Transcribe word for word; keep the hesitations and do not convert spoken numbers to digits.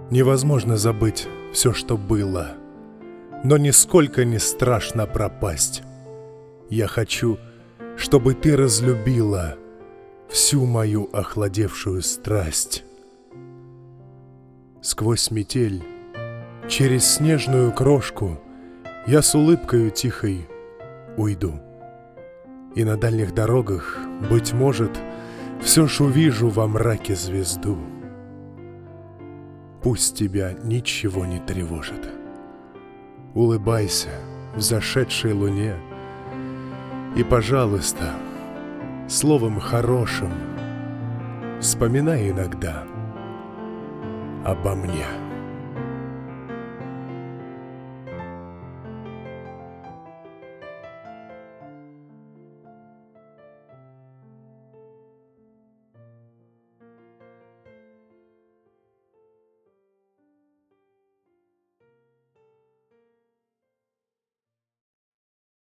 Невозможно забыть все, что было, но нисколько не страшно пропасть. Я хочу, чтобы ты разлюбила всю мою охладевшую страсть. Сквозь метель, через снежную крошку я с улыбкою тихой уйду. И на дальних дорогах, быть может, все ж увижу во мраке звезду. Пусть тебя ничего не тревожит. Улыбайся в зашедшей луне и, пожалуйста, словом хорошим вспоминай иногда обо мне.